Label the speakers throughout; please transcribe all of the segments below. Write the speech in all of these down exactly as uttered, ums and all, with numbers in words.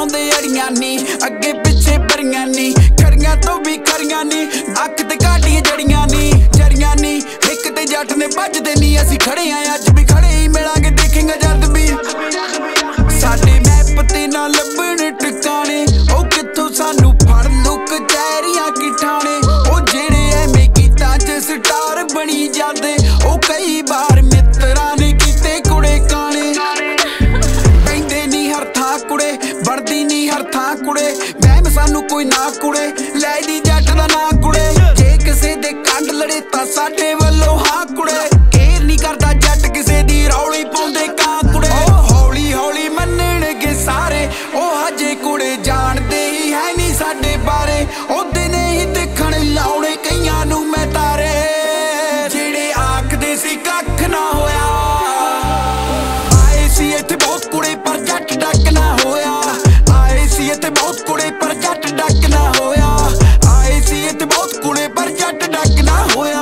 Speaker 1: पाउंदे अड़ियां नी अगे पिछे भरियां नी खरियां तो भी खरियां नी अख ते घाटियां जड़ियां नी जड़ियां नी एक ते जट ने भजदे नी असीं खड़े आं अज भी खड़े ही मिलांगे देखेंगे जद भी साडे मैप ते ना लभण ठिकाने ओ कित्थों सानू फड़ लुक चैरियां की ठाणे ओ जेड़े एवें गीतां च स्टार बनी जांदे ओ कई बार मित्रां ने कीते कुड़े काने पैंदे नी हर थां कुड़े बनदी नी हर थां कुड़े वहम सानू कोई ना कुड़े लै दी जट दा ना कुड़े जे किसे दे कंड लड़े तां साडे वल्लों हां कुड़े केयर नी करदा जट किसे दी रौली पाउंदे कां कुड़े ओ हौली हौली मन्नणगे सारे ओ हजे कुड़े जाणदे ही है नी साडे बारे ओ दिने ही देखण लाउणे कईयां नू मैं तारे जेड़े आखदे सी कख ना होया आए सी इत्थे बहुत कुड़े पर जट डक ना होया आए सी इत्थे बहुत कुड़े पर जट डक ना होया आए सी इत्थे बहुत कुड़े पर जट डक ना होया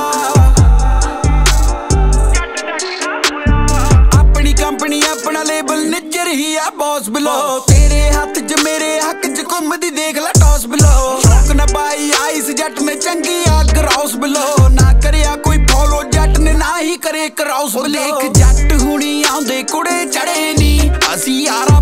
Speaker 1: अपनी कंपनी अपना लेबल निजर ही आ बॉस बिलो तेरे हथ च मेरे हक च घुमदी देख ला टॉस बिलो शौक ना पाई आइस जट ने चंगी आ ग्रॉस बिलो ना करया कोई फॉलो जट ने ना ही करे क्रॉस बिलो जट हुणी आउंदे कुड़े चढ़े नी असी यार